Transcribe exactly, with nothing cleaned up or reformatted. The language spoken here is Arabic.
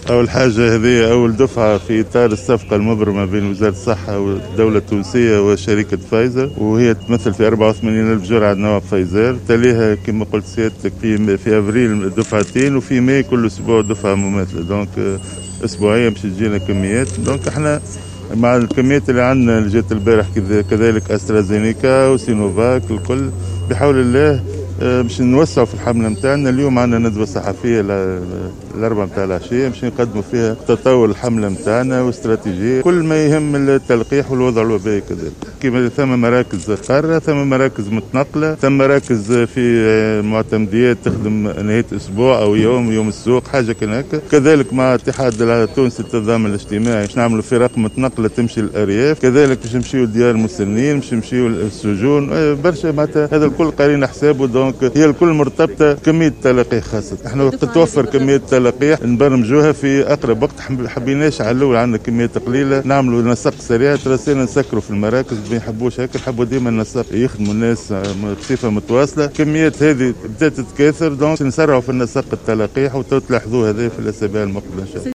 أول حاجة هذه أول دفعة في إطار الصفقة المبرمة بين وزارة الصحة والدولة التونسية وشركة فايزر، وهي تمثل في أربعة وثمانين ألف جرعة نوع فايزر. تليها كما قلت سيادتك في في أبريل دفعتين، وفي ماي كل أسبوع دفعة مماثلة. دونك أسبوعيا باش تجينا كميات. دونك احنا مع الكميات اللي عندنا اللي جات البارح كذلك أسترازينيكا وسينوفاك الكل بحول الله باش نوسعوا في الحملة نتاعنا. اليوم عندنا ندوة صحفية الأربعة نتاع العشية باش نقدموا فيها تطور الحملة نتاعنا واستراتيجية كل ما يهم التلقيح والوضع الوبائي كذلك. كما ثم مراكز قارة، ثم مراكز متنقلة، ثم مراكز في معتمديات تخدم نهاية أسبوع أو يوم يوم السوق حاجة كهناك. كذلك مع الاتحاد التونسي للتضامن الاجتماعي باش نعملوا فرق متنقلة تمشي للأرياف، كذلك باش نمشيو لديار المسنين، باش نمشيو للسجون، برشا معناتها هذا الكل قارين حسابه. دونك هي الكل مرتبطة كمية تلقيح خاصة. احنا وقت توفر كمية تلقيح نبرمجوها في أقرب وقت. حبيناش على الأول عندنا كمية قليلة نعملوا نسق سريع، ترسينا نسكروا في المراكز ما يحبوش هيك، يحبوا ديما النسق يخدموا الناس بصفة متواصلة. كميات هذه بدأت تتكاثر، دونك نسرعوا في النسق التلقيح وتلاحظوا هذا في الأسابيع المقبلة إن شاء الله.